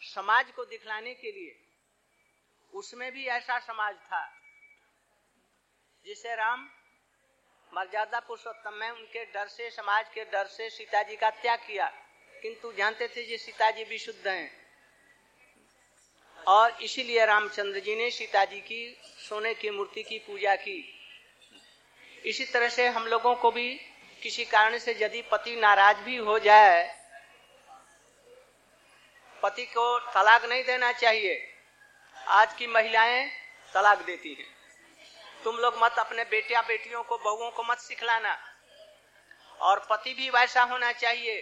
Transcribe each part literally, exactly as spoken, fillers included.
समाज को दिखलाने के लिए, उसमें भी ऐसा समाज था जिसे राम मर्यादा पुरुषोत्तम में उनके डर से, समाज के डर से सीता जी का त्याग किया, किंतु जानते थे कि सीता जी विशुद्ध हैं और इसीलिए रामचंद्र जी ने सीता जी की सोने की मूर्ति की पूजा की। इसी तरह से हम लोगों को भी किसी कारण से यदि पति नाराज भी हो जाए, पति को तलाक नहीं देना चाहिए। आज की महिलाएं तलाक देती हैं। तुम लोग मत अपने बेटिया बेटियों को, बहुओं को मत सिखलाना। और पति भी वैसा होना चाहिए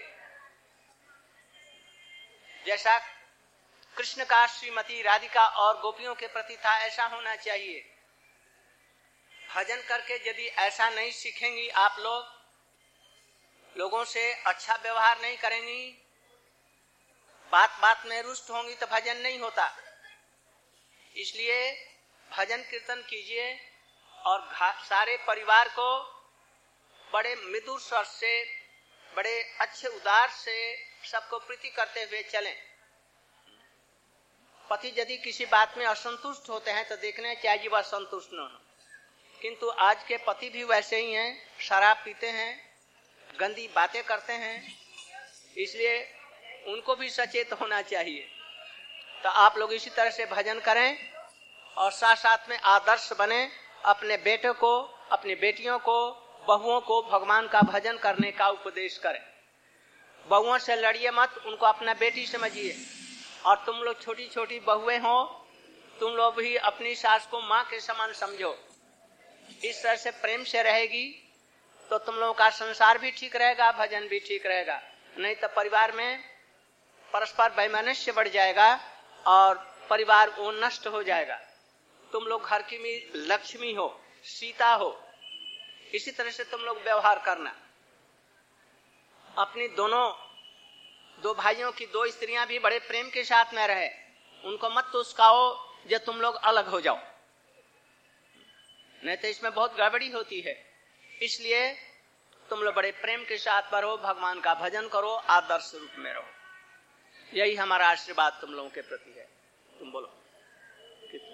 जैसा कृष्ण का श्रीमती राधिका और गोपियों के प्रति था, ऐसा होना चाहिए। भजन करके यदि ऐसा नहीं सीखेंगी आप लोग, लोगों से अच्छा व्यवहार नहीं करेंगी, बात बात में रुष्ट होंगी, तो भजन नहीं होता। इसलिए भजन कीर्तन कीजिए और सारे परिवार को बड़े मृदुर स्वर से, बड़े अच्छे उदार से सबको प्रीति करते हुए चलें। पति यदि किसी बात में असंतुष्ट होते हैं तो देखना चाहिए वह संतुष्ट न हो, किंतु आज के पति भी वैसे ही हैं, शराब पीते हैं, गंदी बातें करते हैं, इसलिए उनको भी सचेत होना चाहिए। तो आप लोग इसी तरह से भजन करें और साथ साथ में आदर्श बने, अपने बेटे को, अपनी बेटियों को, बहुओं को भगवान का भजन करने का उपदेश करें। बहुओं से लड़िए मत, उनको अपना बेटी समझिए। और तुम लोग छोटी छोटी बहुएं हो, तुम लोग भी अपनी सास को माँ के समान समझो। इस तरह से प्रेम से रहेगी तो तुम लोगों का संसार भी ठीक रहेगा, भजन भी ठीक रहेगा। नहीं तो परिवार में परस्पर वैमनस्य बढ़ जाएगा और परिवार वो नष्ट हो जाएगा। तुम लोग घर की भी लक्ष्मी हो, सीता हो, इसी तरह से तुम लोग व्यवहार करना। अपनी दोनों दो भाइयों की दो स्त्रियां भी बड़े प्रेम के साथ में रहे, उनको मत उस्काओ जो तुम लोग अलग हो जाओ, नहीं तो इसमें बहुत गड़बड़ी होती है। इसलिए तुम लोग बड़े प्रेम के साथ रहो, भगवान का भजन करो, आदर्श रूप में रहो। यही हमारा आशीर्वाद तुम लोगों के प्रति है। तुम बोलो कितना?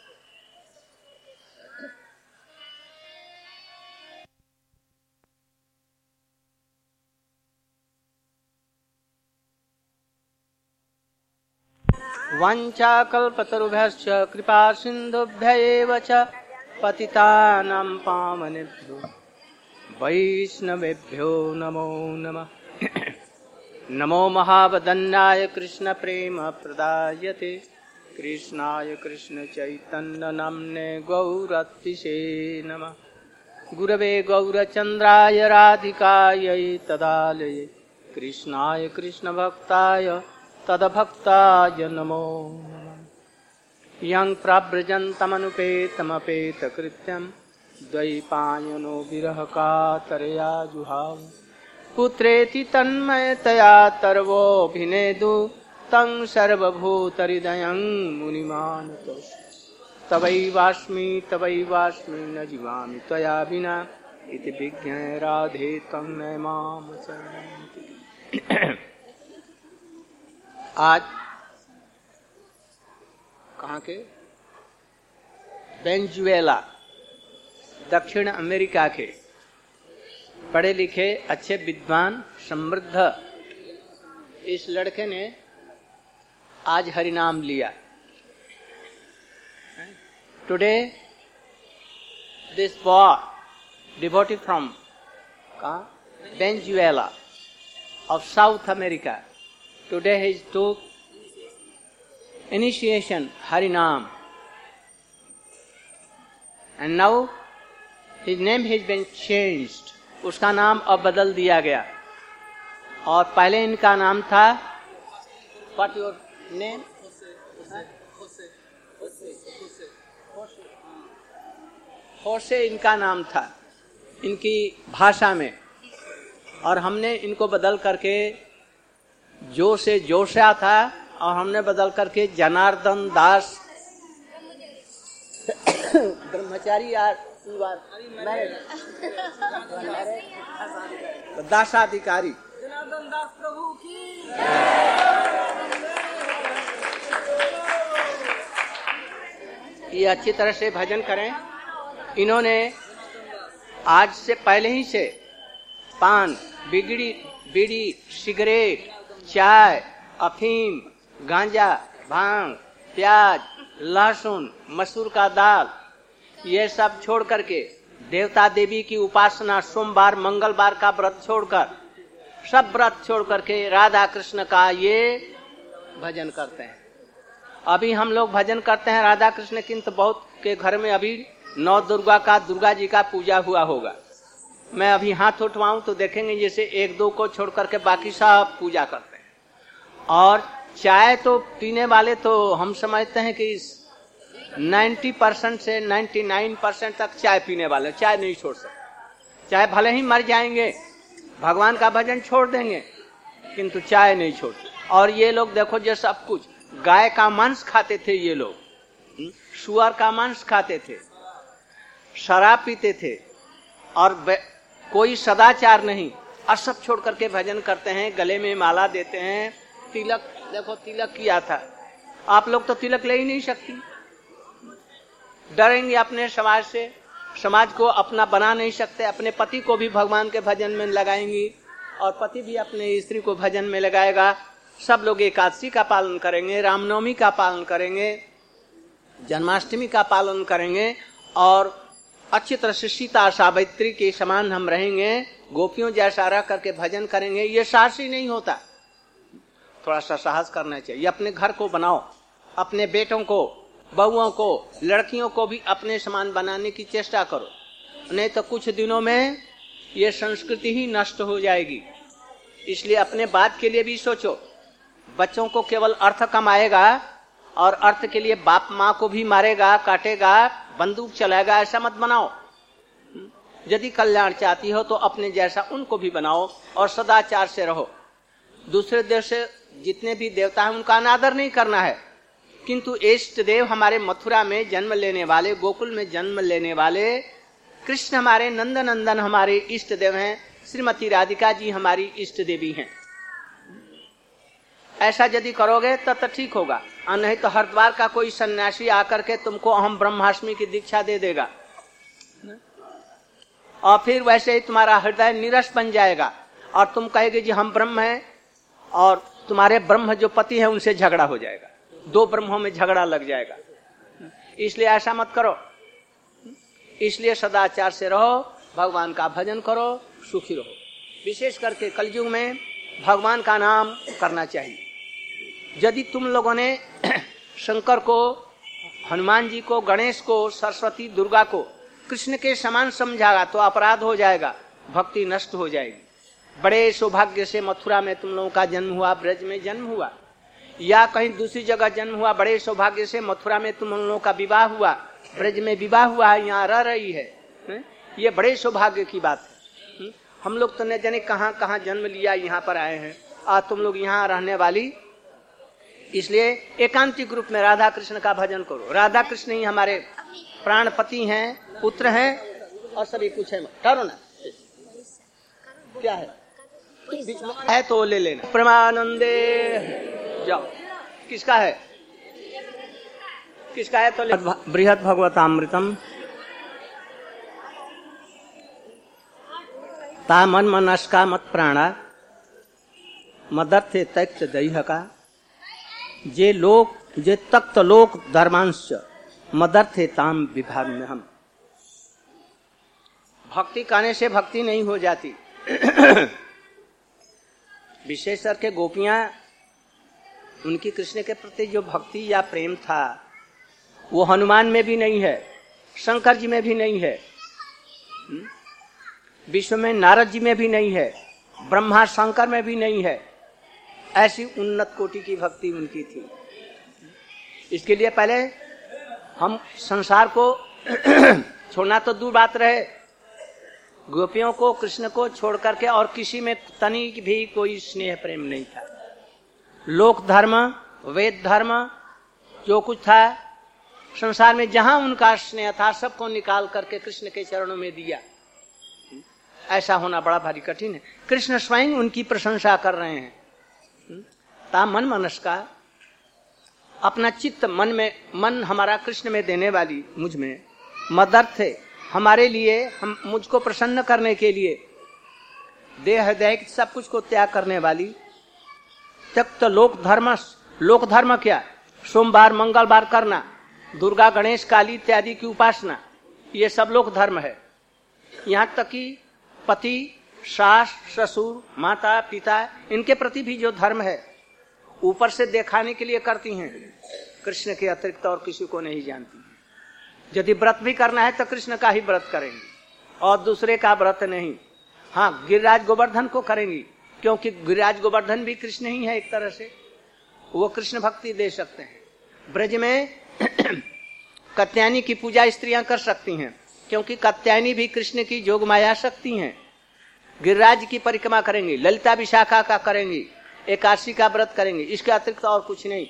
वाञ्छाकल्पतरुभ्यश्च कृपा सिन्धुभ्य एव च पतितानां पावनेभ्यो वैष्णवेभ्यो नमो नमः। नमो महावदन्याय कृष्ण प्रेम प्रदायते कृष्णाय कृष्ण चैतन्य नाम्ने गौरतिसे नमः। गुरवे गौरचन्द्राय राधिकायै तदालये कृष्णाय कृष्ण भक्ताय तदभक्ताय नमो नमः। यं प्रव्रजन्तमनुपेतमपेतकृत्यं द्वैपायनो विरह कातरया जुहाव पुत्रेति तन्मयतया तर्वोऽभिनेदु तं सर्वभूतहृदयं मुनिमानतोऽस्मि। तवैवास्मि तवैवास्मि न जीवामि त्वया विना इति विज्ञाय राधे तं न मां शरणं। आज कहाँ के? वेनेजुएला, दक्षिण अमेरिका के पढ़े लिखे अच्छे विद्वान समृद्ध इस लड़के ने आज हरिनाम लिया। Today this boy devotee from Venezuela of South America. Today he took initiation Harinam, and now his name has been changed. उसका नाम अब बदल दिया गया और पहले इनका नाम था What your name? होसे इनका नाम था इनकी भाषा में, और हमने इनको बदल करके जो से जोशा था और हमने बदल करके जनार्दन दास ब्रह्मचारी यार दासाधिकारी। जनार्दन दास प्रभु की ये अच्छी तरह से भजन करें। इन्होंने आज से पहले ही से पान, बिगड़ी, बीड़ी, सिगरेट, चाय, अफीम, गांजा, भांग, प्याज, लहसुन, मसूर का दाल, ये सब छोड़ करके देवता देवी की उपासना, सोमवार मंगलवार का व्रत छोड़कर, सब व्रत छोड़ करके राधा कृष्ण का ये भजन करते हैं। अभी हम लोग भजन करते हैं राधा कृष्ण, किंतु बहुत के घर में अभी नौ दुर्गा का, दुर्गा जी का पूजा हुआ होगा। मैं अभी हाथ उठवाऊं तो देखेंगे जैसे एक दो को छोड़ करके बाकी सब पूजा करते हैं। और चाय तो पीने वाले तो हम समझते हैं कि नब्बे परसेंट से निन्यानवे परसेंट तक चाय पीने वाले, चाय नहीं छोड़ सकते। चाहे भले ही मर जाएंगे, भगवान का भजन छोड़ देंगे, किंतु चाय नहीं छोड़ते। और ये लोग देखो जो सब कुछ, गाय का मांस खाते थे ये लोग, सुअर का मांस खाते थे, शराब पीते थे, और कोई सदाचार नहीं, और सब छोड़ करके भजन करते हैं। गले में माला देते हैं, तिलक, देखो तिलक किया था। आप लोग तो तिलक ले ही नहीं सकती, डरेंगे अपने समाज से, समाज को अपना बना नहीं सकते। अपने पति को भी भगवान के भजन में लगाएंगी, और पति भी अपने स्त्री को भजन में लगाएगा। सब लोग एकादशी का पालन करेंगे, रामनवमी का पालन करेंगे, जन्माष्टमी का पालन करेंगे, और अच्छी तरह से सीता सावित्री के समान हम रहेंगे, गोपियों जैसा रह करके भजन करेंगे। ये साहसी नहीं होता, थोड़ा सा साहस करना चाहिए। अपने घर को बनाओ, अपने बेटों को, बहुओं को, लड़कियों को भी अपने समान बनाने की चेष्टा करो, नहीं तो कुछ दिनों में ये संस्कृति ही नष्ट हो जाएगी। इसलिए अपने बात के लिए भी सोचो। बच्चों को केवल अर्थ कमाएगा और अर्थ के लिए बाप माँ को भी मारेगा, काटेगा, बंदूक चलाएगा, ऐसा मत बनाओ। यदि कल्याण चाहती हो तो अपने जैसा उनको भी बनाओ और सदाचार से रहो। दूसरे देश से जितने भी देवता हैं उनका अनादर नहीं करना है, किंतु इष्ट देव हमारे मथुरा में जन्म लेने वाले, गोकुल में जन्म लेने वाले कृष्ण हमारे नंद नंदन हमारे इष्ट देव हैं। श्रीमती राधिका जी हमारी इष्ट देवी हैं। ऐसा यदि करोगे तब तो ठीक होगा, और नहीं तो हरिद्वार का कोई सन्यासी आकर के तुमको अहम ब्रह्मास्मि की दीक्षा दे देगा, और फिर वैसे ही तुम्हारा हृदय निरस बन जाएगा, और तुम कहेगे जी हम ब्रह्म हैं, और तुम्हारे ब्रह्म जो पति है उनसे झगड़ा हो जाएगा, दो ब्रह्मों में झगड़ा लग जाएगा। इसलिए ऐसा मत करो। इसलिए सदाचार से रहो, भगवान का भजन करो, सुखी रहो। विशेष करके कलयुग में भगवान का नाम करना चाहिए। यदि तुम लोगों ने शंकर को, हनुमान जी को, गणेश को, सरस्वती, दुर्गा को कृष्ण के समान समझागा तो अपराध हो जाएगा, भक्ति नष्ट हो जाएगी। बड़े सौभाग्य से मथुरा में तुम लोगों का जन्म हुआ, ब्रज में जन्म हुआ, या कहीं दूसरी जगह जन्म हुआ। बड़े सौभाग्य से मथुरा में तुम लोगों का विवाह हुआ, ब्रज में विवाह हुआ है, यहाँ रह रही है, है? ये बड़े सौभाग्य की बात है। हम लोग तो न जाने कहाँ कहाँ जन्म लिया, यहाँ पर आए हैं, आज तुम लोग यहाँ रहने वाली। इसलिए एकांतिक रूप में राधा कृष्ण का भजन करो। राधा कृष्ण ही हमारे प्राणपति हैं, पुत्र हैं, और सभी कुछ है। ठहरो ना, क्या है बीच में है तो ले लेना। प्रेमानंदे जाओ, किसका है, किसका है तो ले। बृहद भगवतामृतम ता मन मनस्का मत प्राणा मदर्थे तैक्त दैह का जे लोक जे तक्त लोक धर्मांश मदर्थे ताम विभाग में। हम भक्ति करने से भक्ति नहीं हो जाती। विशेष करके गोपियां, उनकी कृष्ण के प्रति जो भक्ति या प्रेम था वो हनुमान में भी नहीं है, शंकर जी में भी नहीं है, विश्व में नारद जी में भी नहीं है, ब्रह्मा शंकर में भी नहीं है। ऐसी उन्नत कोटि की भक्ति उनकी थी। इसके लिए पहले हम संसार को छोड़ना तो दूर बात रहे, गोपियों को, कृष्ण को छोड़ करके और किसी में तनिक भी कोई स्नेह प्रेम नहीं था। लोक धर्म, वेद धर्म, जो कुछ था संसार में, जहां उनका स्नेह था सबको निकाल करके कृष्ण के चरणों में दिया। ऐसा होना बड़ा भारी कठिन है। कृष्ण स्वयं उनकी प्रशंसा कर रहे हैं। ता मन मनस्का, अपना चित्त मन में, मन हमारा कृष्ण में देने वाली मुझ में मदर्थ है, हमारे लिए, हम मुझको प्रसन्न करने के लिए देह देह सब कुछ को त्याग करने वाली। त्यक्त लोक धर्म, लोक धर्म क्या? सोमवार मंगलवार करना, दुर्गा गणेश काली इत्यादि की उपासना, ये सब लोक धर्म है। यहाँ तक कि पति सास ससुर माता पिता इनके प्रति भी जो धर्म है ऊपर से दिखाने के लिए करती हैं, कृष्ण के अतिरिक्त और किसी को नहीं जानती। यदि व्रत भी करना है तो कृष्ण का ही व्रत करेंगी और दूसरे का व्रत नहीं। हाँ, गिरिराज गोवर्धन को करेंगी क्योंकि गिरिराज गोवर्धन भी कृष्ण ही है, एक तरह से वो कृष्ण भक्ति दे सकते हैं। ब्रज में कात्यायनी की पूजा स्त्रियां कर सकती हैं क्योंकि कात्यायनी भी कृष्ण की जोग माया शक्ति हैं। गिरिराज की परिक्रमा करेंगी, ललिता विशाखा का करेंगी, एकादशी का व्रत करेंगी, इसके अतिरिक्त और कुछ नहीं।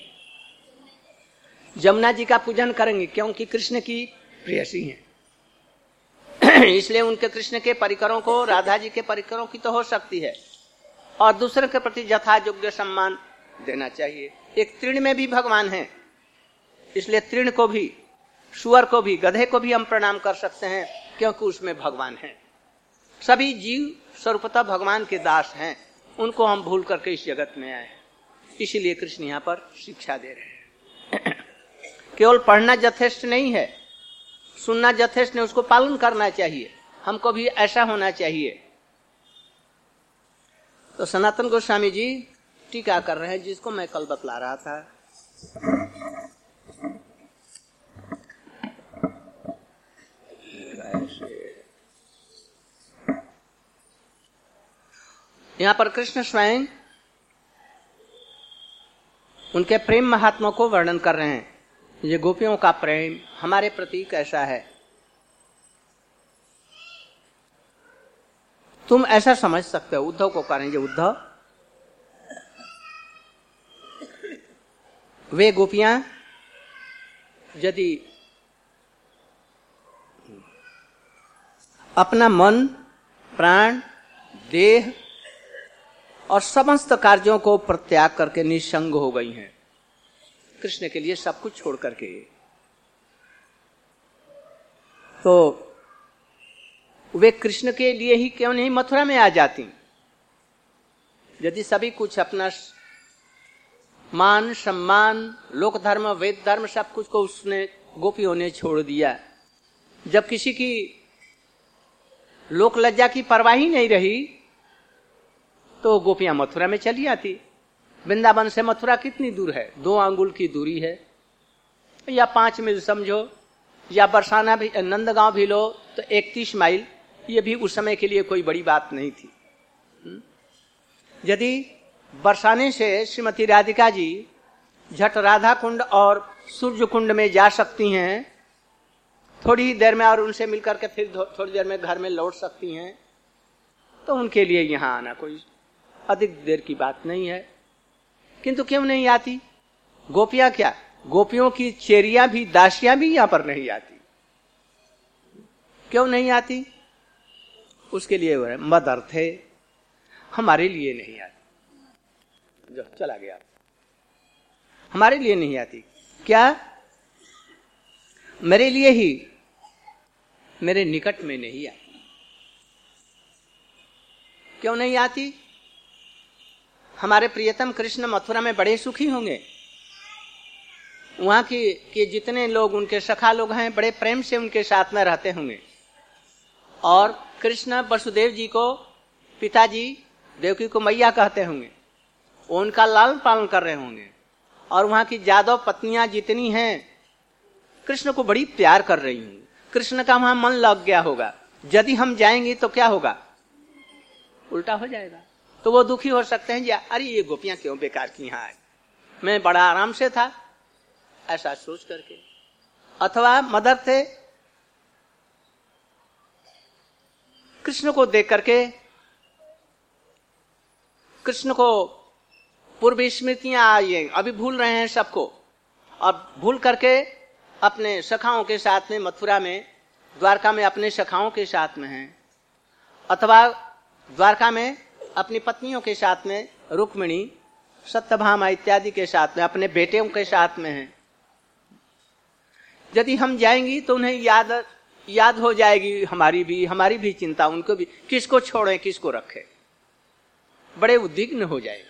जमुना जी का पूजन करेंगी क्योंकि कृष्ण की प्रेयसी हैं इसलिए उनके कृष्ण के परिकरों को, राधा जी के परिकरों की तो हो सकती है और दूसरे के प्रति यथा योग्य सम्मान देना चाहिए। एक तृण में भी भगवान है, इसलिए तृण को भी, सुअर को भी, गधे को भी हम प्रणाम कर सकते हैं क्योंकि उसमें भगवान है। सभी जीव स्वरूपतः भगवान के दास हैं, उनको हम भूल करके इस जगत में आए, इसीलिए कृष्ण यहाँ पर शिक्षा दे रहे हैं। केवल पढ़ना यथेष्ट नहीं है, सुनना यथेष्ट नहीं, उसको पालन करना चाहिए। हमको भी ऐसा होना चाहिए। तो सनातन गोस्वामी जी टीका कर रहे हैं, जिसको मैं कल बतला रहा था। यहाँ पर कृष्ण स्वयं उनके प्रेम महात्मा को वर्णन कर रहे हैं। ये गोपियों का प्रेम हमारे प्रति कैसा है। तुम ऐसा समझ सकते हो, उद्धव को करेंगे, उद्धव वे गोपियां यदि अपना मन प्राण देह और समस्त कार्यों को प्रत्याग करके निसंग हो गई हैं, कृष्ण के लिए सब कुछ छोड़ करके, तो वे कृष्ण के लिए ही क्यों नहीं मथुरा में आ जाती। यदि सभी कुछ अपना मान सम्मान लोक धर्म वेद धर्म सब कुछ को उसने गोपियों ने छोड़ दिया, जब किसी की लोक लज्जा की परवाह ही नहीं रही तो गोपियां मथुरा में चली आती। वृंदावन से मथुरा कितनी दूर है? दो अंगुल की दूरी है, या पांच मील समझो, या बरसाना भी, नंदगांव भी लो तो इकतीस माइल। ये भी उस समय के लिए कोई बड़ी बात नहीं थी। यदि बरसाने से श्रीमती राधिका जी झट राधा कुंड और सूर्य कुंड में जा सकती हैं थोड़ी ही देर में, और उनसे मिलकर के फिर थोड़ी देर में घर में लौट सकती हैं, तो उनके लिए यहाँ आना कोई अधिक देर की बात नहीं है। किंतु क्यों नहीं आती गोपियां? क्या गोपियों की चेरियां भी, दासियां भी यहां पर नहीं आती? क्यों नहीं आती? उसके लिए वो है मद अर्थ है, हमारे लिए नहीं आती। जो चला गया, हमारे लिए नहीं आती। क्या? मेरे लिए ही, मेरे निकट में नहीं आती। क्यों नहीं आती? हमारे प्रियतम कृष्ण मथुरा में बड़े सुखी होंगे। वहां की के जितने लोग उनके सखा लोग हैं बड़े प्रेम से उनके साथ में रहते होंगे, और कृष्ण वसुदेव जी को पिताजी, देवकी को मैया कहते होंगे, उनका लालन पालन कर रहे होंगे, और वहां की जादव पत्नियां जितनी हैं कृष्ण को बड़ी प्यार कर रही होंगी। कृष्ण का वहां मन लग गया होगा। यदि हम जाएंगे तो क्या होगा? उल्टा हो जाएगा। तो वो दुखी हो सकते हैं, अरे ये गोपियां क्यों बेकार की यहाँ आए, मैं बड़ा आराम से था, ऐसा सोच करके। अथवा मदर थे, कृष्ण को देख करके, कृष्ण को पूर्व स्मृतियां आई, अभी भूल रहे हैं सबको, अब भूल करके अपने सखाओं के साथ में मथुरा में, द्वारका में अपने सखाओं के साथ में हैं, अथवा द्वारका में अपनी पत्नियों के साथ में रुक्मिणी सत्यभामा इत्यादि के साथ में, अपने बेटियों के साथ में हैं। यदि हम जाएंगी तो उन्हें याद याद हो जाएगी हमारी भी हमारी भी चिंता, उनको भी, किसको छोड़ें किसको रखें, बड़े उद्विग्न हो जाएंगे।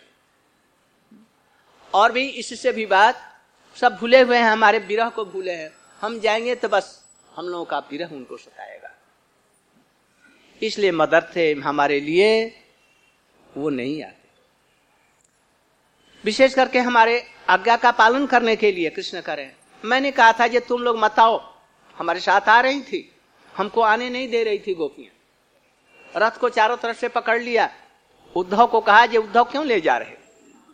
और भी इससे भी बात, सब भूले हुए हैं, हमारे विरह को भूले हैं। हम जाएंगे तो बस हम लोगों का विरह उनको सताएगा। इसलिए मदर थे हमारे लिए, वो नहीं आते। विशेष करके हमारे आज्ञा का पालन करने के लिए कृष्ण करें। मैंने कहा था कि तुम लोग मत आओ, हमारे साथ आ रही थी, हमको आने नहीं दे रही थी गोपियां। रथ को चारों तरफ से पकड़ लिया। उद्धव को कहा, जे उद्धव क्यों ले जा रहे?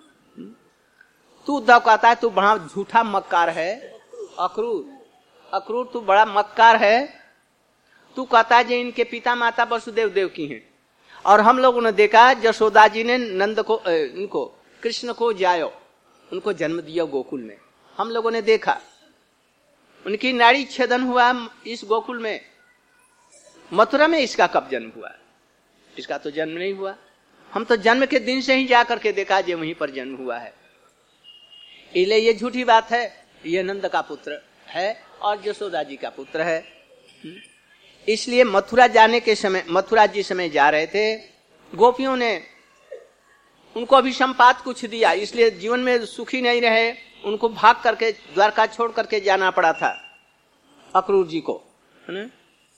तू उद्धव कहता है तू बड़ा झूठा मक्कार है, अक्रूर अक्रूर तू बड़ा मक्कार है। तू कहता है जे इनके पिता माता वसुदेव देव की हैं, और हम लोगों ने देखा यशोदा जी ने नंद को, इनको कृष्ण को जायो, उनको जन्म दिया गोकुल में। हम लोगों ने देखा उनकी नाड़ी छेदन हुआ इस गोकुल में। मथुरा में इसका कब जन्म हुआ? इसका तो जन्म नहीं हुआ। हम तो जन्म के दिन से ही जाकर के देखा जे वहीं पर जन्म हुआ है। इसलिए ये झूठी बात है। ये नंद का पुत्र है और यशोदा जी का पुत्र है। इसलिए मथुरा जाने के समय, मथुरा जिस समय जा रहे थे, गोपियों ने उनको अभिसंपात कुछ दिया, इसलिए जीवन में सुखी नहीं रहे। उनको भाग करके द्वारका छोड़ करके जाना पड़ा था अक्रूर जी को, है ना।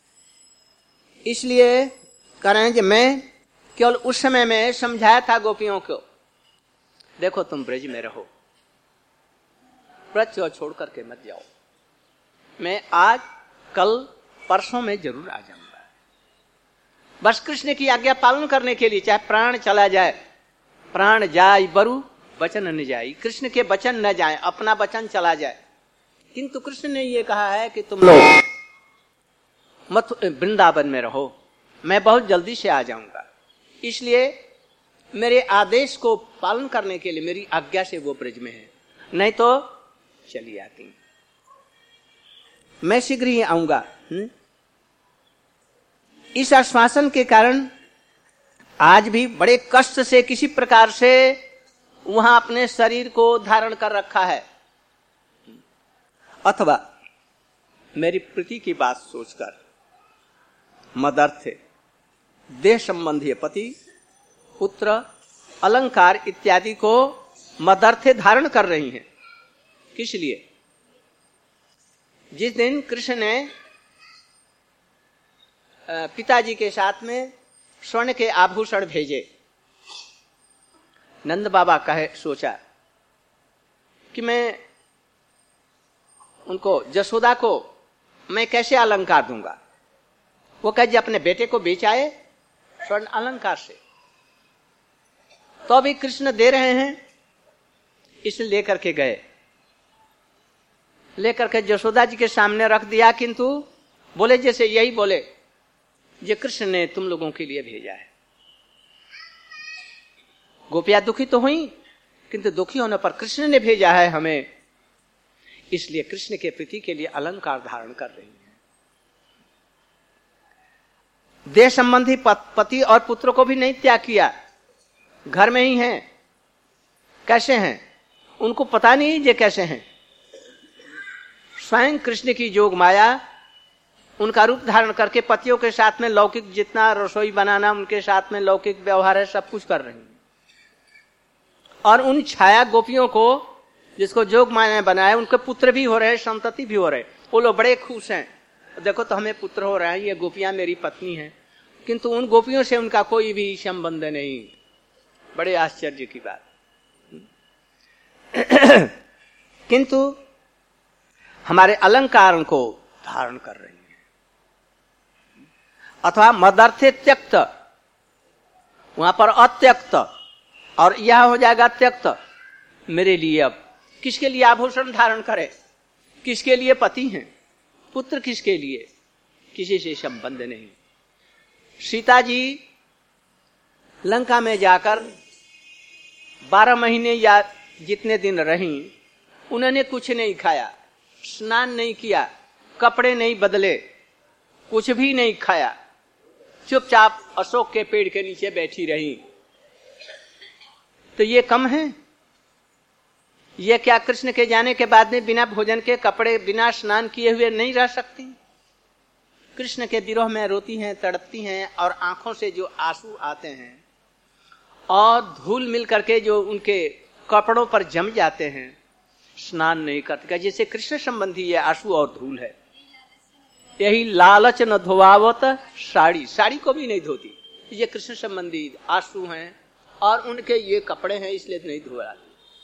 इसलिए कह रहे हैं कि मैं केवल उस समय में समझाया था गोपियों को, देखो तुम ब्रज में रहो, ब्रज छोड़ करके मत जाओ। मैं आज कल परसों में जरूर आ जाऊंगा। बस कृष्ण की आज्ञा पालन करने के लिए, चाहे प्राण चला जाए, प्राण जाय बरु वचन न जाए, कृष्ण के वचन न जाए, अपना वचन चला जाए। किंतु कृष्ण ने ये कहा है कि तुम लोग मत वृंदावन में रहो, मैं बहुत जल्दी से आ जाऊंगा। इसलिए मेरे आदेश को पालन करने के लिए मेरी आज्ञा से वो ब्रज में है, नहीं तो चली आती, मैं शीघ्र ही आऊंगा। इस आश्वासन के कारण आज भी बड़े कष्ट से किसी प्रकार से वहां अपने शरीर को धारण कर रखा है, अथवा मेरी प्रीति की बात सोचकर मदर्थे, देह संबंधी पति पुत्र अलंकार इत्यादि को मदर्थे धारण कर रही हैं। किस लिए? जिस दिन कृष्ण ने पिताजी के साथ में स्वर्ण के आभूषण भेजे, नंद बाबा कहे सोचा कि मैं उनको, यशोदा को मैं कैसे अलंकार दूंगा। वो कहे अपने बेटे को बेचाए स्वर्ण अलंकार से, तो अभी कृष्ण दे रहे हैं, इसलिए लेकर के गए, लेकर के यशोदा जी के सामने रख दिया। किंतु बोले जैसे यही बोले, ये कृष्ण ने तुम लोगों के लिए भेजा है। गोपियां दुखी तो हुई, किंतु दुखी होने पर कृष्ण ने भेजा है हमें, इसलिए कृष्ण के प्रीति के लिए अलंकार धारण कर रही है। देह संबंधी पति और पुत्र को भी नहीं त्याग किया, घर में ही हैं। कैसे हैं उनको पता नहीं ये कैसे हैं। स्वयं कृष्ण की जोग माया उनका रूप धारण करके पतियों के साथ में लौकिक, जितना रसोई बनाना उनके साथ में लौकिक व्यवहार है, सब कुछ कर रही हैं। और उन छाया गोपियों को जिसको जोग माया ने बनाया, उनके पुत्र भी हो रहे, संतति भी हो रहे, वो लोग बड़े खुश हैं। देखो तो हमें पुत्र हो रहा है, ये गोपियां मेरी पत्नी हैं। किंतु उन गोपियों से उनका कोई भी संबंध नहीं। बड़े आश्चर्य की बात। किंतु हमारे अलंकार को धारण कर रही है, अथवा मदर्थे त्यक्त, वहां पर अत्यक्त, और यह हो जाएगा त्यक्त। मेरे लिए अब किसके लिए आभूषण धारण करे, किसके लिए पति हैं, पुत्र किसके लिए, किसी से संबंध नहीं। सीता जी लंका में जाकर बारह महीने या जितने दिन रहीं, उन्होंने कुछ नहीं खाया, स्नान नहीं किया, कपड़े नहीं बदले, कुछ भी नहीं खाया, चुपचाप अशोक के पेड़ के नीचे बैठी रही। तो ये कम है? ये क्या कृष्ण के जाने के बाद में बिना भोजन के, कपड़े बिना स्नान किए हुए नहीं रह सकती? कृष्ण के विरह में रोती हैं, तड़पती हैं, और आंखों से जो आंसू आते हैं और धूल मिल करके जो उनके कपड़ों पर जम जाते हैं, स्नान नहीं करते। जैसे कृष्ण संबंधी ये आंसू और धूल है। यही लालच न धोवावत साड़ी, साड़ी को भी नहीं धोती। ये कृष्ण संबंधी आंसू हैं और उनके ये कपड़े हैं, इसलिए नहीं धो रहा।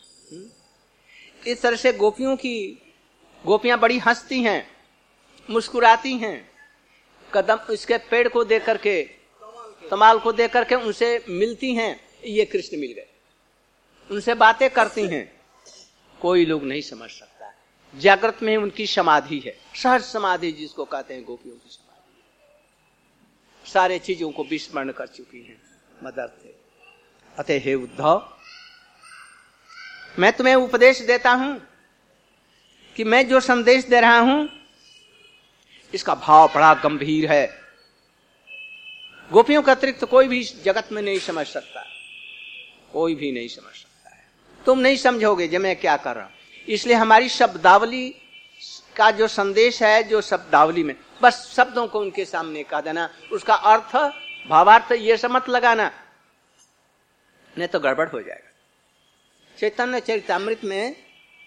इस तरह से गोपियों की गोपियां बड़ी हंसती हैं, मुस्कुराती हैं, कदम इसके पेड़ को देख करके, तमाल को देख करके उनसे मिलती हैं, ये कृष्ण मिल गए, उनसे बातें करती हैं। कोई लोग नहीं समझ सकता। जागृत में उनकी समाधि है, सहज समाधि जिसको कहते हैं, गोपियों की समाधि। सारे चीजों को विस्मरण कर चुकी हैं मदर थे। अतः हे उद्धव, मैं तुम्हें उपदेश देता हूं कि मैं जो संदेश दे रहा हूं इसका भाव बड़ा गंभीर है। गोपियों का अतिरिक्त तो कोई भी जगत में नहीं समझ सकता, कोई भी नहीं समझ सकता है। तुम नहीं समझोगे जो मैं क्या कर रहा हूं। इसलिए हमारी शब्दावली का जो संदेश है, जो शब्दावली में बस शब्दों को उनके सामने कह देना, उसका अर्थ भावार्थ ये सब मत लगाना, नहीं तो गड़बड़ हो जाएगा। चैतन्य चरितामृत में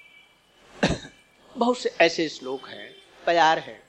बहुत से ऐसे श्लोक हैं, प्यार है,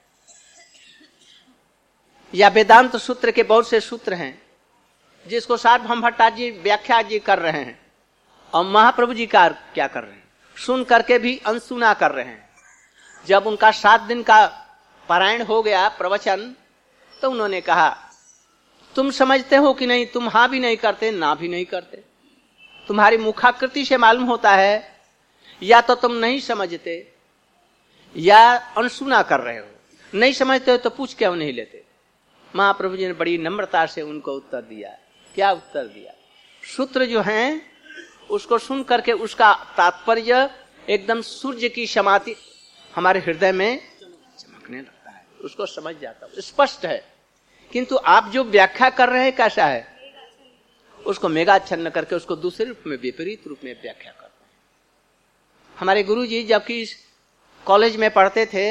या वेदांत सूत्र के बहुत से सूत्र हैं जिसको सार्वभौम भट्टाचार्य जी व्याख्या जी कर रहे हैं और महाप्रभु जी का क्या कर रहे हैं, सुन करके भी अनसुना कर रहे हैं। जब उनका सात दिन का पारायण हो गया प्रवचन, तो उन्होंने कहा तुम समझते हो कि नहीं? तुम हाँ भी नहीं करते, ना भी नहीं करते। तुम्हारी मुखाकृति से मालूम होता है या तो तुम नहीं समझते या अनसुना कर रहे हो। नहीं समझते हो तो पूछ क्यों नहीं लेते? महाप्रभु जी ने बड़ी नम्रता से उनको उत्तर दिया। क्या उत्तर दिया? सूत्र जो हैं उसको सुन करके उसका तात्पर्य एकदम सूर्य की समाधि हमारे हृदय में चमकने लगता है, उसको समझ जाता हूं, स्पष्ट है। किंतु आप जो व्याख्या कर रहे हैं कैसा है, उसको मेघाच्छन्न करके उसको दूसरे रूप में, विपरीत रूप में व्याख्या करते हैं। हमारे गुरु जी जबकि कॉलेज में पढ़ते थे,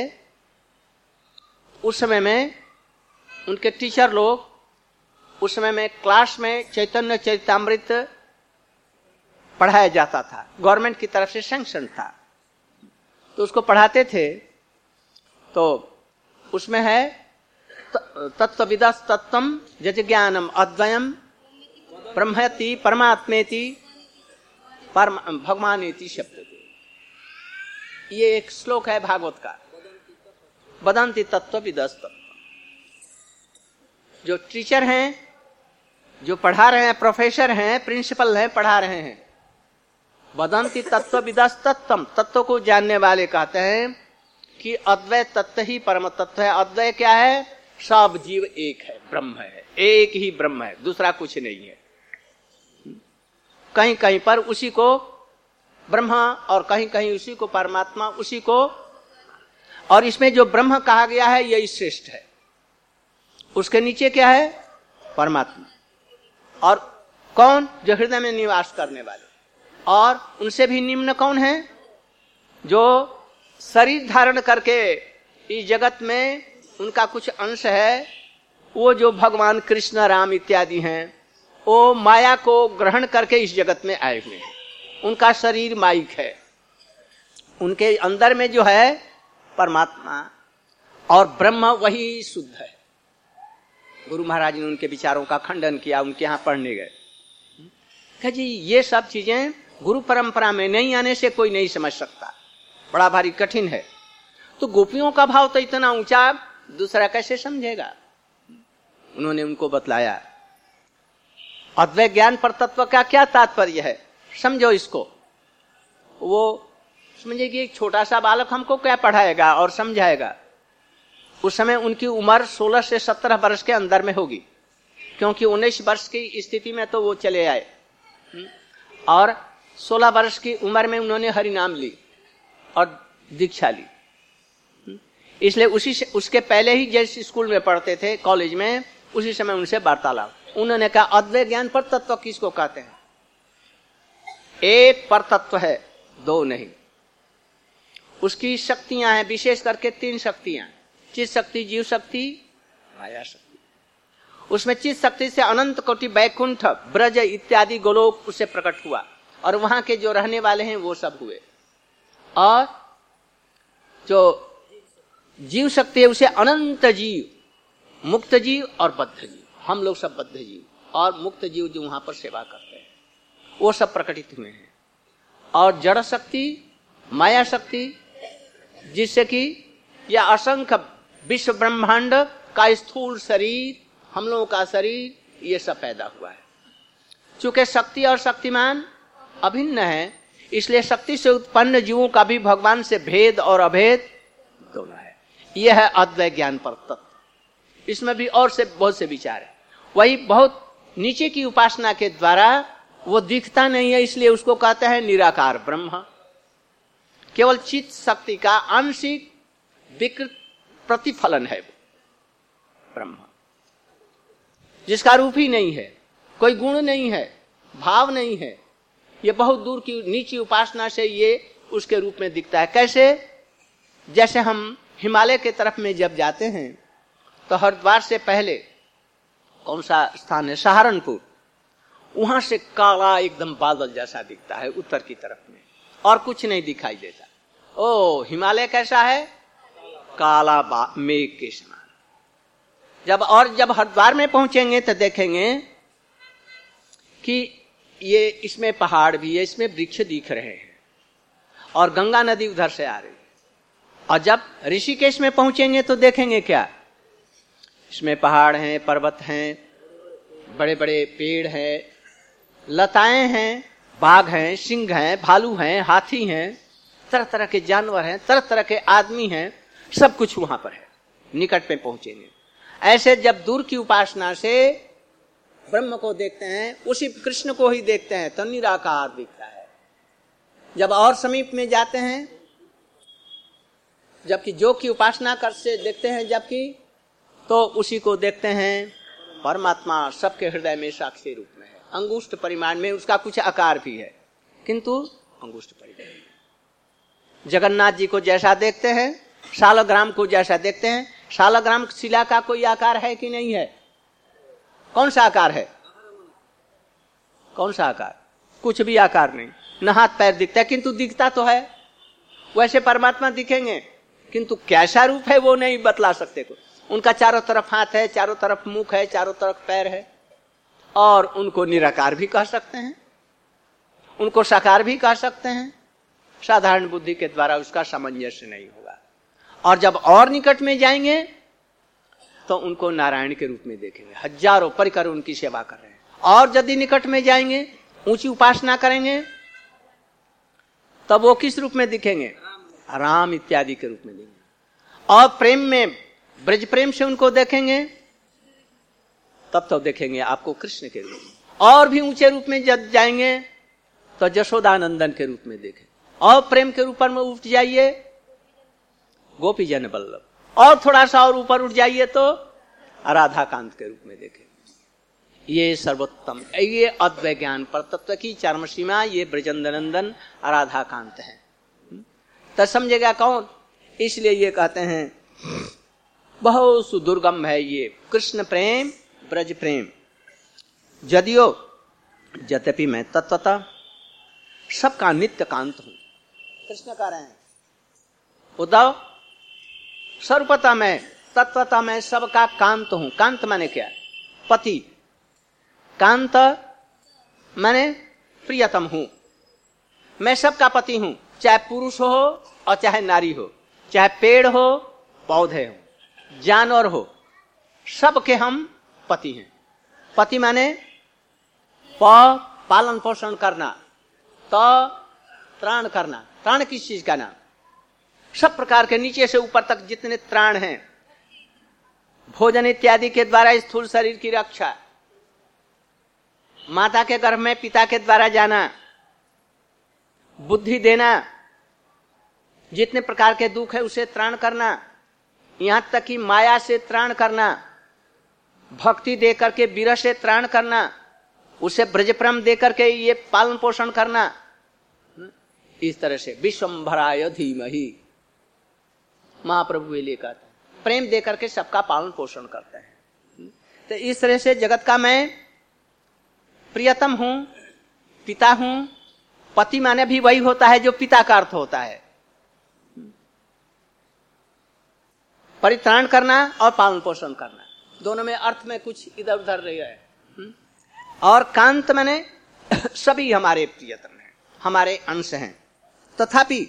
उस समय में उनके टीचर लोग, उस समय में क्लास में चैतन्य चरितामृत पढ़ाया जाता था, गवर्नमेंट की तरफ से सैंक्शन था, तो उसको पढ़ाते थे। तो उसमें है तत्वविदस् तत्वम जज्ञानम अद्वयम ब्रह्मति परमात्मेति परम भगवानेति शब्द। ये एक श्लोक है भागवत का, वदन्ति तत्वविदस् तत्वम। जो टीचर हैं, जो पढ़ा रहे हैं, प्रोफेसर हैं, प्रिंसिपल हैं, पढ़ा रहे हैं, वदन्ति तत्वविदस् तत्वम, तत्व को जानने वाले कहते हैं कि अद्वय तत्व ही परम तत्व है। अद्वय क्या है? सब जीव एक है, ब्रह्म है, एक ही ब्रह्म है, दूसरा कुछ नहीं है। कहीं कहीं पर उसी को ब्रह्मा और कहीं कहीं उसी को परमात्मा, उसी को, और इसमें जो ब्रह्म कहा गया है यही श्रेष्ठ है। उसके नीचे क्या है? परमात्मा। और कौन? जो हृदय में निवास करने वाले। और उनसे भी निम्न कौन है? जो शरीर धारण करके इस जगत में उनका कुछ अंश है, वो जो भगवान कृष्ण राम इत्यादि हैं, वो माया को ग्रहण करके इस जगत में आए हुए हैं। उनका शरीर माइक है, उनके अंदर में जो है परमात्मा और ब्रह्म वही शुद्ध है। गुरु महाराज ने उनके विचारों का खंडन किया, उनके यहाँ पढ़ने गए। कहा जी ये सब चीजें गुरु परंपरा में नहीं आने से कोई नहीं समझ सकता, बड़ा भारी कठिन है। तो गोपियों का भाव तो इतना ऊंचा, दूसरा कैसे समझेगा? उन्होंने उनको बतलाया अद्वैत ज्ञान पर तत्व का क्या तात्पर्य है, समझो इसको। वो समझे कि एक छोटा सा बालक हमको क्या पढ़ाएगा और समझाएगा। उस समय उनकी उम्र सोलह से सत्रह वर्ष के अंदर में होगी, क्योंकि उन्नीस वर्ष की स्थिति में तो वो चले आए और सोलह वर्ष की उम्र में उन्होंने हरिनाम ली और दीक्षा ली। इसलिए उसी से, उसके पहले ही जिस स्कूल में पढ़ते थे, कॉलेज में, उसी समय उनसे वार्तालाप। उन्होंने कहा अद्वैत ज्ञान पर तत्व किसको कहते हैं? एक पर तत्व है, दो नहीं। उसकी शक्तियां हैं, विशेष करके तीन शक्तियां, चित शक्ति, जीव शक्ति, माया शक्ति। उसमें चित शक्ति से अनंत कोटि वैकुंठ, ब्रज इत्यादि गोलोक उससे प्रकट हुआ और वहां के जो रहने वाले हैं वो सब हुए। और जो जीव शक्ति है उसे अनंत जीव, मुक्त जीव और बद्ध जीव, हम लोग सब बद्ध जीव और मुक्त जीव जो वहां पर सेवा करते हैं वो सब प्रकटित हुए हैं। और जड़ शक्ति, माया शक्ति, जिससे कि यह असंख्य विश्व ब्रह्मांड का स्थूल शरीर, हम लोगों का शरीर, ये सब पैदा हुआ है। चूंकि शक्ति और शक्तिमान अभिन्न है, इसलिए शक्ति से उत्पन्न जीवों का भी भगवान से भेद और अभेद दोनों है। यह है अद्वैत ज्ञान पर तत्व। इसमें भी और से बहुत से विचार है। वही बहुत नीचे की उपासना के द्वारा वो दिखता नहीं है, इसलिए उसको कहते हैं निराकार ब्रह्म। केवल चित्त शक्ति का आंशिक विकृत प्रतिफलन है वो ब्रह्म, जिसका रूप ही नहीं है, कोई गुण नहीं है, भाव नहीं है। ये बहुत दूर की नीची उपासना से ये उसके रूप में दिखता है। कैसे? जैसे हम हिमालय के तरफ में जब जाते हैं तो हरिद्वार से पहले कौन सा स्थान है, सहारनपुर, वहां से काला एकदम बादल जैसा दिखता है उत्तर की तरफ में, और कुछ नहीं दिखाई देता। ओ, हिमालय कैसा है? काला मेघ के समान। जब और जब हरिद्वार में पहुंचेंगे तो देखेंगे कि ये इसमें पहाड़ भी है, इसमें वृक्ष दिख रहे हैं और गंगा नदी उधर से आ रही है। और जब ऋषिकेश में पहुंचेंगे तो देखेंगे क्या, इसमें पहाड़ हैं, पर्वत हैं, बड़े बड़े पेड़ हैं, लताएं हैं, बाघ हैं, सिंह हैं, भालू हैं, हाथी हैं, तरह तरह के जानवर हैं, तरह तरह के आदमी हैं, सब कुछ वहां पर है। निकट में पहुंचेंगे। ऐसे जब दूर की उपासना से ब्रह्म को देखते हैं, उसी कृष्ण को ही देखते हैं तो निराकार दिखता है। जब और समीप में जाते हैं, जबकि जो की उपासना कर से देखते हैं, जबकि तो उसी को देखते हैं परमात्मा सबके हृदय में साक्षी रूप में है। अंगुष्ठ परिमाण में उसका कुछ आकार भी है, किंतु अंगुष्ठ परिमाण। जगन्नाथ जी को जैसा देखते हैं, शालग्राम को जैसा देखते हैं, शालग्राम शिला का कोई आकार है कि नहीं है? कौन सा आकार है? कौन सा आकार? कुछ भी आकार नहीं, न हाथ पैर दिखता है, किंतु दिखता तो है। वैसे परमात्मा दिखेंगे, किंतु कैसा रूप है वो नहीं बतला सकते को। उनका चारों तरफ हाथ है, चारों तरफ मुख है, चारों तरफ पैर है, और उनको निराकार भी कह सकते हैं, उनको साकार भी कह सकते हैं। साधारण बुद्धि के द्वारा उसका सामंजस्य नहीं होगा। और जब और निकट में जाएंगे तो उनको नारायण के रूप में देखेंगे, हजारों परिकर उनकी सेवा कर रहे हैं। और यदि निकट में जाएंगे, ऊंची उपासना करेंगे, तब वो किस रूप में दिखेंगे? राम इत्यादि के रूप में देखेंगे। और प्रेम में, ब्रज प्रेम से उनको देखेंगे, तब तो देखेंगे आपको कृष्ण के रूप में। और भी ऊंचे रूप में जब जाएंगे तो यशोदानंदन के रूप में देखें। और प्रेम के ऊपर में उठ जाइए, गोपी जन बल्लभ। और थोड़ा सा और ऊपर उठ जाइए तो राधा कांत के रूप में देखें। ये सर्वोत्तम, ये अद्वैत ज्ञान पर तत्व की चरम सीमा, ये ब्रजनंदन राधा कांत है। तो समझेगा कौन? इसलिए ये कहते हैं बहुत सुदुर्गम है ये कृष्ण प्रेम, ब्रज प्रेम। यदियो यद्यपि मैं तत्वतः सबका नित्य कांत हूं। कृष्ण कह रहे हैं उद्धव, सर्वथा मैं, तत्वतः मैं सबका कांत हूं। कांत माने क्या? पति। कांत माने प्रियतम हूं। मैं सबका पति हूं, चाहे पुरुष हो और चाहे नारी हो, चाहे पेड़ हो, पौधे हो, जानवर हो, सबके हम पति हैं। पति माने प पालन पोषण करना, तो त्राण करना। त्राण किस चीज का नाम? सब प्रकार के नीचे से ऊपर तक जितने त्राण हैं, भोजन इत्यादि के द्वारा स्थूल शरीर की रक्षा, माता के गर्भ में पिता के द्वारा जाना, बुद्धि देना, जितने प्रकार के दुख है उसे त्राण करना, यहां तक कि माया से त्राण करना, भक्ति दे करके विरह से त्राण करना, उसे ब्रजप्रेम दे करके ये पालन पोषण करना। इस तरह से विश्वम्भराय धीमहि, महाप्रभु ये लिए कहते हैं, प्रेम दे करके सबका पालन पोषण करते हैं। तो इस तरह से जगत का मैं प्रियतम हूं, पिता हूं। पति माने भी वही होता है जो पिता का अर्थ होता है, परित्राण करना और पालन पोषण करना, दोनों में अर्थ में कुछ इधर उधर रह है। और कांत माने सभी हमारे प्रियतम हैं, हमारे अंश हैं। तथापि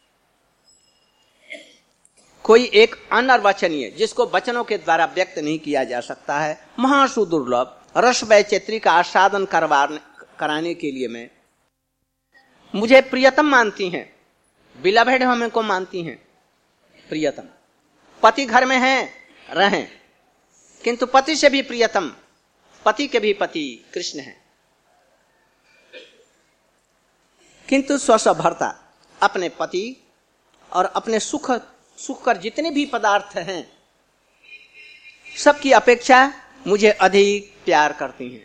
कोई एक अनर्वचनीय जिसको वचनों के द्वारा व्यक्त नहीं किया जा सकता है, महासुदुर्लभ रस वैचित्री का आस्वादन कराने के लिए मैं मुझे प्रियतम मानती हैं, बिलवेड हमें को मानती हैं प्रियतम। पति घर में हैं, रहें, किंतु पति से भी प्रियतम, पति के भी पति कृष्ण हैं। किंतु स्वस्वभर्ता अपने पति और अपने सुख सुख कर जितने भी पदार्थ हैं सबकी अपेक्षा मुझे अधिक प्यार करती हैं।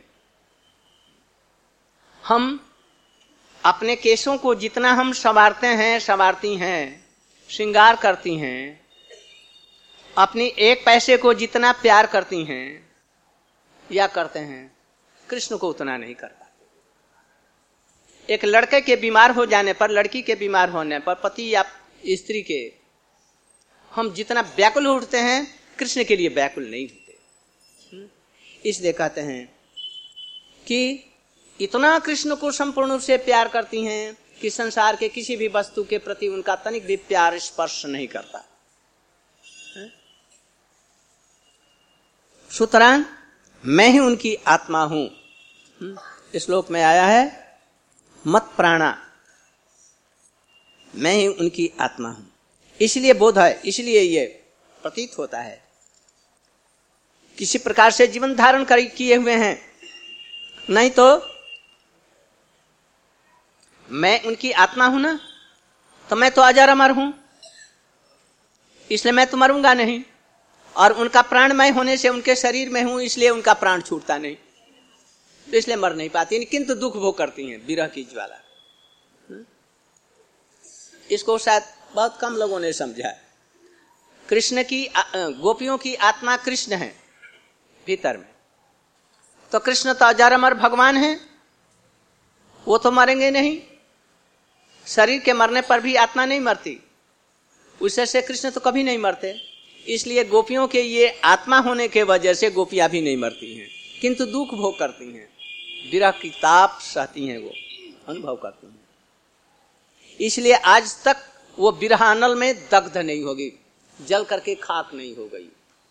हम अपने केशों को जितना हम संवारते हैं, संवारती हैं, श्रृंगार करती हैं, अपनी एक पैसे को जितना प्यार करती हैं या करते हैं, कृष्ण को उतना नहीं कर पाते। एक लड़के के बीमार हो जाने पर, लड़की के बीमार होने पर, पति या स्त्री के हम जितना व्याकुल उठते हैं, कृष्ण के लिए व्याकुल नहीं होते। इसलिए कहते हैं कि इतना कृष्ण को संपूर्ण रूप से प्यार करती हैं कि संसार के किसी भी वस्तु के प्रति उनका तनिक भी प्यार स्पर्श नहीं करता। सुतरां मैं ही उनकी आत्मा हूं। इस श्लोक में आया है मत प्राणा, मैं ही उनकी आत्मा हूं। इसलिए बोध है, इसलिए ये प्रतीत होता है किसी प्रकार से जीवन धारण कर किए हुए हैं, नहीं तो मैं उनकी आत्मा हूं ना, तो मैं तो अजर अमर हूं, इसलिए मैं तो मरूंगा नहीं। और उनका प्राणमय होने से उनके शरीर में हूं, इसलिए उनका प्राण छूटता नहीं, तो इसलिए मर नहीं पाती, किंतु दुख भोग करती हैं, विरह की ज्वाला। इसको शायद बहुत कम लोगों ने समझा है। कृष्ण की, गोपियों की आत्मा कृष्ण है भीतर में, तो कृष्ण तो अजर अमर भगवान है, वो तो मरेंगे नहीं। शरीर के मरने पर भी आत्मा नहीं मरती, उससे से कृष्ण तो कभी नहीं मरते। इसलिए गोपियों के ये आत्मा होने के वजह से गोपियां भी नहीं मरती हैं, किंतु दुख भोग करती हैं, विरह की ताप सहती हैं, वो अनुभव करती हैं। इसलिए आज तक वो विरहानल में दग्ध नहीं होगी, जल करके खाक नहीं हो गई।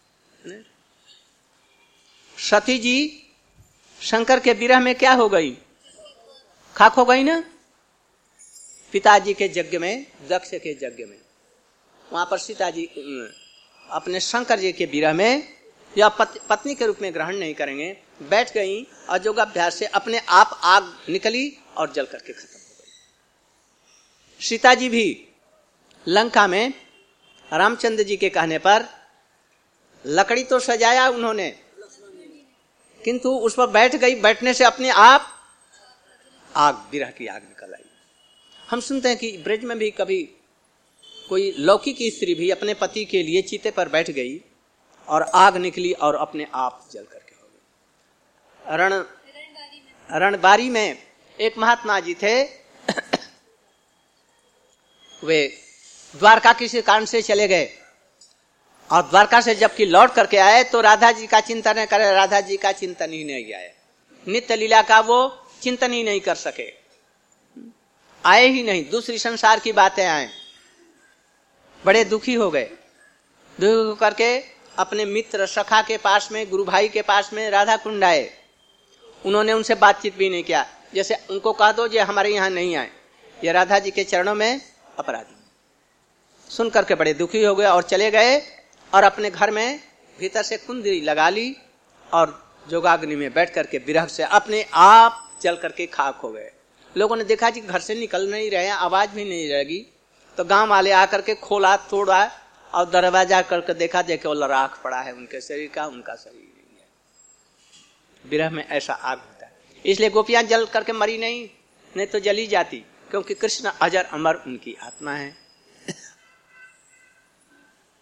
सती जी शंकर के विरह में क्या हो गई? खाक हो गई ना। पिताजी के यज्ञ में, दक्ष के यज्ञ में, वहां पर सीता जी अपने शंकर जी के विरह में या पत, पत्नी के रूप में ग्रहण नहीं करेंगे, बैठ गई और योगाभ्यास से अपने आप आग निकली और जल करके खत्म हो गई। सीता जी भी लंका में रामचंद्र जी के कहने पर लकड़ी तो सजाया उन्होंने, किंतु उस पर बैठ गई, बैठने से अपने आप आग, विरह की आग निकल आई। हम सुनते हैं कि ब्रज में भी कभी कोई लौकिक स्त्री भी अपने पति के लिए चीते पर बैठ गई और आग निकली और अपने आप जल करके हो गई। रण रणबारी में एक महात्मा जी थे, वे द्वारका किसी कारण से चले गए और द्वारका से जबकि लौट करके आए तो राधा जी का चिंतन करे, राधा जी का चिंतन ही नहीं आया, नित्य लीला का वो चिंतन ही नहीं कर सके, आए ही नहीं, दूसरी संसार की बातें आए, बड़े दुखी हो गए। दुखी करके अपने मित्र सखा के पास में, गुरु भाई के पास में राधा कुंड आए। उन्होंने उनसे बातचीत भी नहीं किया, जैसे उनको कह दो जे हमारे यहाँ नहीं आए, ये राधा जी के चरणों में अपराधी। सुन करके बड़े दुखी हो गए और चले गए और अपने घर में भीतर से कुंडी लगा ली और जोगाग्नि में बैठ करके विरह से अपने आप जल करके खाक हो गए। लोगों ने देखा जी घर से निकल नहीं रहे, आवाज भी नहीं रहेगी, तो गांव वाले आकर के खोला, तोड़ा और दरवाजा करके देखा, देखे वो राख पड़ा है उनके शरीर का, उनका शरीर नहीं है। विरह में ऐसा आग होता है, इसलिए गोपियां जल करके मरी नहीं, नहीं तो जली जाती, क्योंकि कृष्ण अजर अमर उनकी आत्मा है।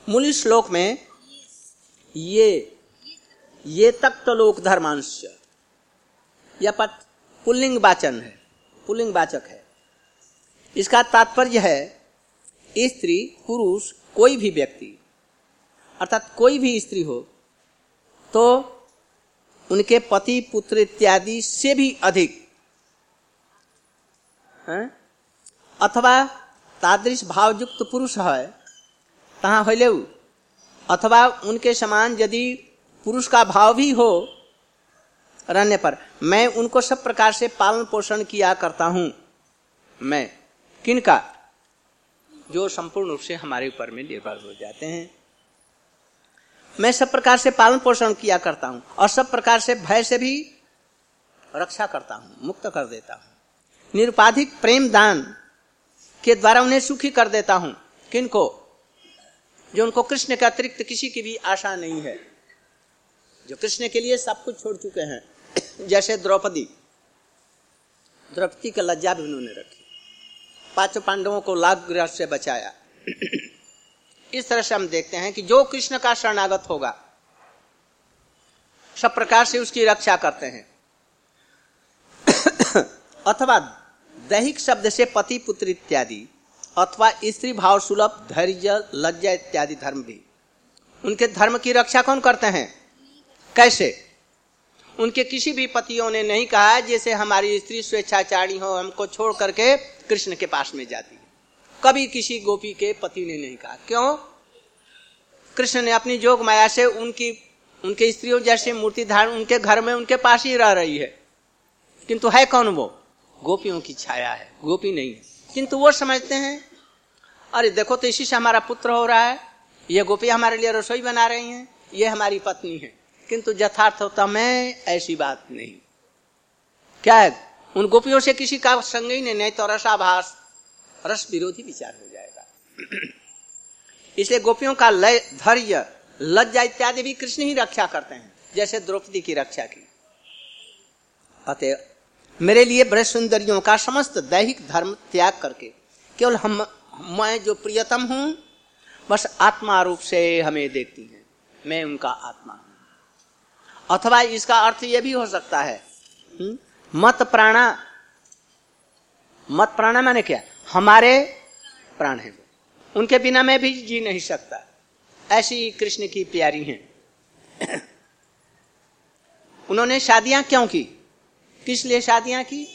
मूल श्लोक में ये ये तक्त लोक धर्मांश, यह पद पुल्लिंग वाचन है, पुल्लिंग वाचक है। इसका तात्पर्य है स्त्री पुरुष कोई भी व्यक्ति, अर्थात कोई भी स्त्री हो तो उनके पति पुत्र इत्यादि से भी अधिक है? अथवा तादृश भावयुक्त पुरुष है तहाँ होले, अथवा उनके समान यदि पुरुष का भाव भी हो रहने पर मैं उनको सब प्रकार से पालन पोषण किया करता हूं। मैं किनका? जो संपूर्ण रूप से हमारे ऊपर में निर्भर हो जाते हैं। मैं सब प्रकार से पालन पोषण किया करता हूं और सब प्रकार से भय से भी रक्षा करता हूं, मुक्त कर देता हूं। निरुपाधिक प्रेम दान के द्वारा उन्हें सुखी कर देता हूं। किनको? जो उनको कृष्ण के अतिरिक्त किसी की भी आशा नहीं है, जो कृष्ण के लिए सब कुछ छोड़ चुके हैं। जैसे द्रौपदी, द्रौपदी का लज्जा भी उन्होंने रखी, पांचों पांडवों को लाख ग्रह से बचाया। इस तरह से हम देखते हैं कि जो कृष्ण का शरणागत होगा सब प्रकार से उसकी रक्षा करते हैं। अथवा दैहिक शब्द से पति पुत्र इत्यादि, अथवा स्त्री भाव सुलभ धैर्य लज्जा इत्यादि धर्म भी, उनके धर्म की रक्षा कौन करते हैं? कैसे? उनके किसी भी पतियों ने नहीं कहा जैसे हमारी स्त्री स्वेच्छाचारी हो, हमको छोड़ करके कृष्ण के पास में जाती है। कभी किसी गोपी के पति ने नहीं कहा। क्यों? कृष्ण ने अपनी जोग माया से उनकी उनके स्त्रियों जैसे मूर्ति धारण उनके घर में उनके पास ही रह रही है, किंतु है कौन वो? गोपियों की छाया है, गोपी नहीं है। किंतु वो समझते हैं अरे देखो तो इसी से हमारा पुत्र हो रहा है, ये गोपी हमारे लिए रसोई बना रही हैं, ये हमारी पत्नी है। किंतु यथार्थ होता में ऐसी बात नहीं। क्या है? उन गोपियों से किसी का संग ही नहीं, नहीं तो रसाभास रस विरोधी विचार हो जाएगा। इसलिए गोपियों का लय धैर्य लज्जा इत्यादि भी कृष्ण ही रक्षा करते हैं, जैसे द्रौपदी की रक्षा की। अतः मेरे लिए ब्रज सुंदरियों का समस्त दैहिक धर्म त्याग करके केवल हम मैं जो प्रियतम हूं बस आत्मा रूप से हमें देखती हैं, मैं उनका आत्मा हूं। अथवा इसका अर्थ यह भी हो सकता है हुँ? मत प्राणा, मत प्राणा माने क्या? हमारे प्राण है, उनके बिना मैं भी जी नहीं सकता। ऐसी कृष्ण की प्यारी हैं। उन्होंने शादियां क्यों की? किस लिए शादियां की?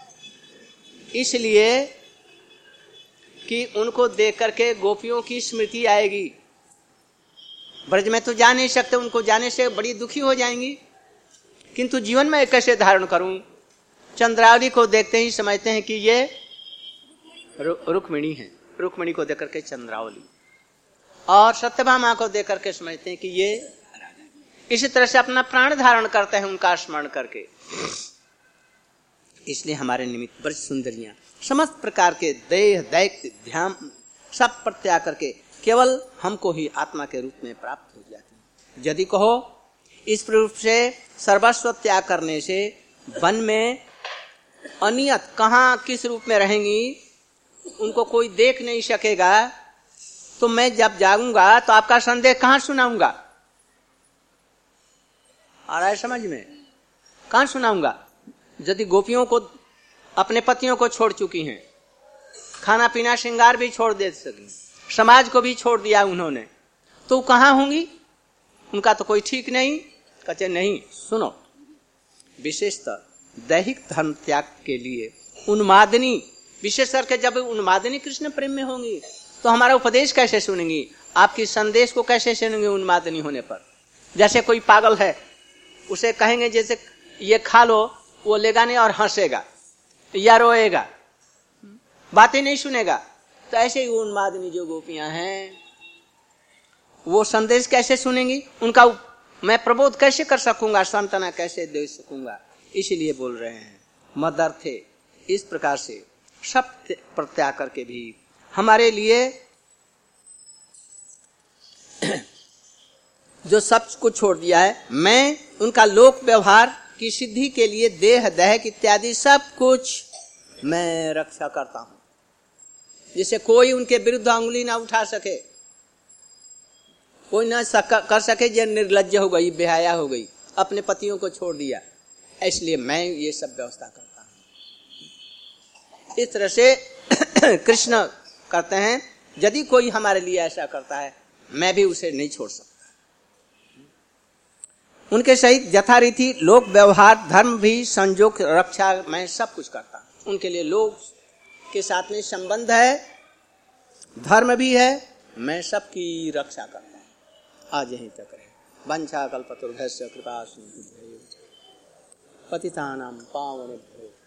इसलिए कि उनको देख करके गोपियों की स्मृति आएगी। ब्रज में तो जा नहीं सकते, उनको जाने से बड़ी दुखी हो जाएंगी, किंतु जीवन में कैसे धारण करूं? चंद्रावली को देखते ही समझते हैं कि ये रुक्मिणी है, रुक्मिणी को देख करके चंद्रावली, और सत्यभामा को देख करके समझते हैं कि ये इसी तरह से अपना प्राण धारण करते हैं उनका स्मरण करके। इसलिए हमारे निमित्त ब्रज सुंदरियां समस्त प्रकार के देह दैत्य ध्यान सब पर त्याग करके केवल हमको ही आत्मा के रूप में प्राप्त हो जाती है। यदि कहो इस रूप से सर्वस्व त्याग करने से वन में अनियत कहाँ किस रूप में रहेंगी उनको कोई देख नहीं सकेगा, तो मैं जब जाऊंगा तो आपका संदेश कहाँ सुनाऊंगा? आ रहा है समझ में? कहाँ सुनाऊंगा? यदि गोपियों को अपने पतियों को छोड़ चुकी हैं, खाना पीना श्रृंगार भी छोड़ दे सकी, समाज को भी छोड़ दिया उन्होंने, तो कहाँ होंगी? उनका तो कोई ठीक नहीं। कहते नहीं, सुनो, विशेषतः दैहिक धर्म त्याग के लिए उन्मादनी, विशेष करके जब उन्मादनी कृष्ण प्रेम में होंगी तो हमारा उपदेश कैसे सुनेंगी? आपकी संदेश को कैसे सुनेंगे उन्मादनी होने पर? जैसे कोई पागल है, उसे कहेंगे जैसे ये खा लो, वो लेगा नहीं और हंसेगा या रोएगा, बातें नहीं सुनेगा। तो ऐसे ही उन्मादनी जो गोपियां हैं वो संदेश कैसे सुनेंगी? उनका मैं प्रबोध कैसे कर सकूंगा, सांत्वना कैसे दे सकूंगा? इसीलिए बोल रहे हैं मदर्थे, इस प्रकार से सब प्रत्याग करके भी हमारे लिए जो सब कुछ छोड़ दिया है, मैं उनका लोक व्यवहार की सिद्धि के लिए देह दैहिक इत्यादि सब कुछ मैं रक्षा करता हूं, जिससे कोई उनके विरुद्ध अंगुली ना उठा सके। कोई ना कर सके, जो निर्लज्ज हो गई, बेहया हो गई, अपने पतियों को छोड़ दिया, इसलिए मैं ये सब व्यवस्था करता हूं। इस तरह से कृष्ण करते हैं, यदि कोई हमारे लिए ऐसा करता है मैं भी उसे नहीं छोड़ सकता। उनके सहित यथारीति लोक व्यवहार, धर्म भी, संजोग, रक्षा, मैं सब कुछ करता हूं। उनके लिए लोग के साथ में संबंध है, धर्म भी है, मैं सबकी रक्षा करता हूं। आज यहीं तक रहे। वंशा कल्पतरुभ्यश्च कृपा सिंधुभ्यैव पतितानां पावनेभ्यो